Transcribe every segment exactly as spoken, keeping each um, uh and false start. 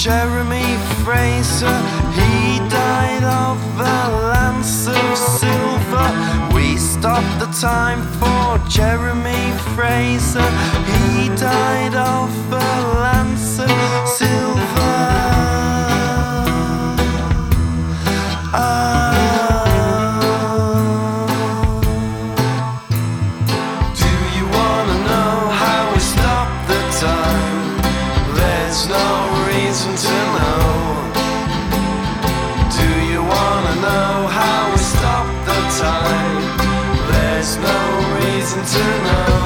Jeremy Fraser, he died of a lance of silver. We stopped the time for Jeremy Fraser, he died of a lance of silver. Ah. Do you wanna know how we stopped the time? There's no reason to know. Do you wanna know how we stop the time? There's no reason to know.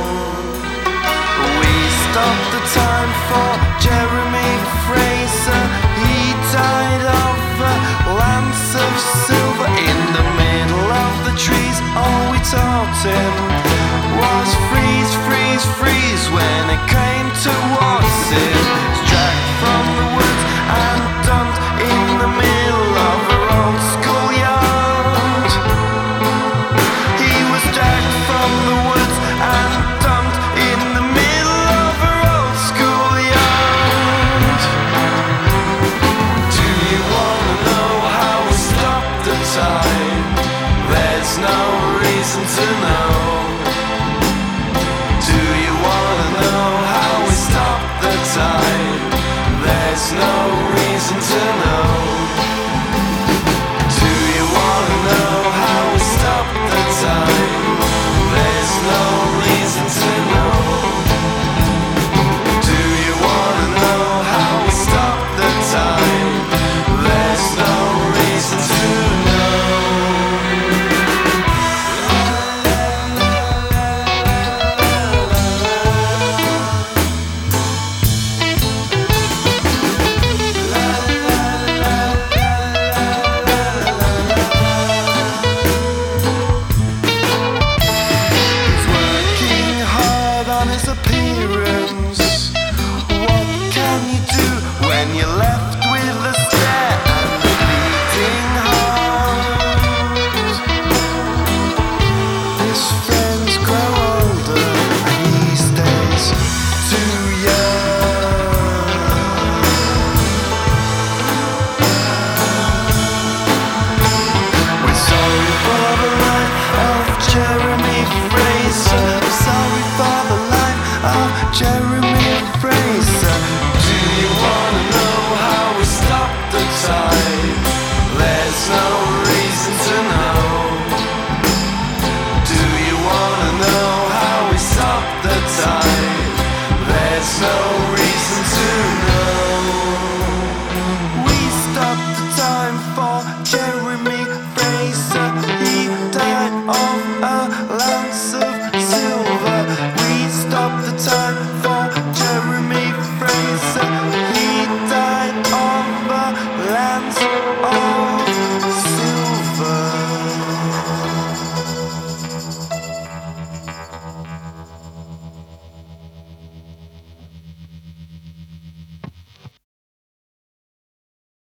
We stopped the time for Jeremy Fraser, he died of a lance of silver. In the middle of the trees, all we taught him was freeze, freeze, freeze. When it came towards him, dragged from the woods and dumped in the middle of our old schoolyard. He was dragged from the woods and dumped in the middle of our old schoolyard. Do you wanna know how we stopped the time? There's no reason to know. Do you wanna know how we stopped the time? There's no reason to know. Do you wanna know how we stopped the time? There's no reason to know. Do you wanna know how we stopped the time? There's no reason to know. His appearance. What can you do when you're left with a stare and a beating heart? His friends grow older and he stays too young. We're sorry for the life of Jeremy Fraser. We're sorry for the life of Jeremy Fraser. Do you wanna know how we stopped the time? There's no reason to know. Do you wanna know how we stopped the time? There's no reason to know. We stopped the time for Jeremy Fraser, he died of a lance of silver. We stopped the time for Jeremy Fraser, he died of a lance of